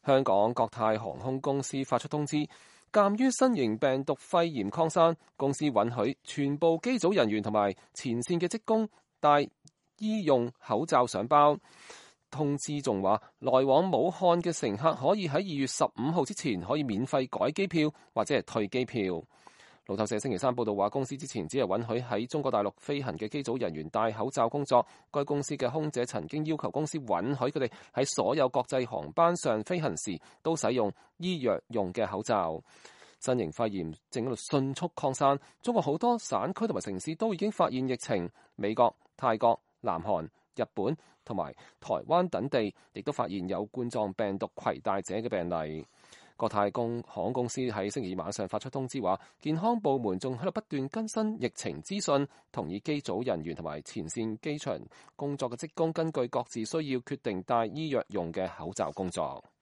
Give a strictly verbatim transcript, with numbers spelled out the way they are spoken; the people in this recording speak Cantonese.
香港國泰航空公司發出通知，鑑於新型病毒肺炎擴散，公司允許全部機組人員同埋前線嘅職工戴醫用口罩上包。通知仲話，來往武漢嘅乘客可以喺二月十五號之前可以免費改機票或者係退機票。路透社星期三報道話，公司之前只係允許喺中國大陸飛行嘅機組人員戴口罩工作。該公司嘅空姐曾經要求公司允許佢哋喺所有國際航班上飛行時都使用醫藥用嘅口罩。新型肺炎正喺度迅速擴散，中國好多省區同埋城市都已經發現疫情。美國、泰國、南韓、日本同埋台灣等地亦都發現有冠狀病毒攜帶者嘅病例。國泰航空公司喺星期二晚上發出通知話，健康部門仲喺度不斷更新疫情資訊，同意機組人員同埋前線機場工作嘅職工根據各自需要決定戴醫藥用嘅口罩工作。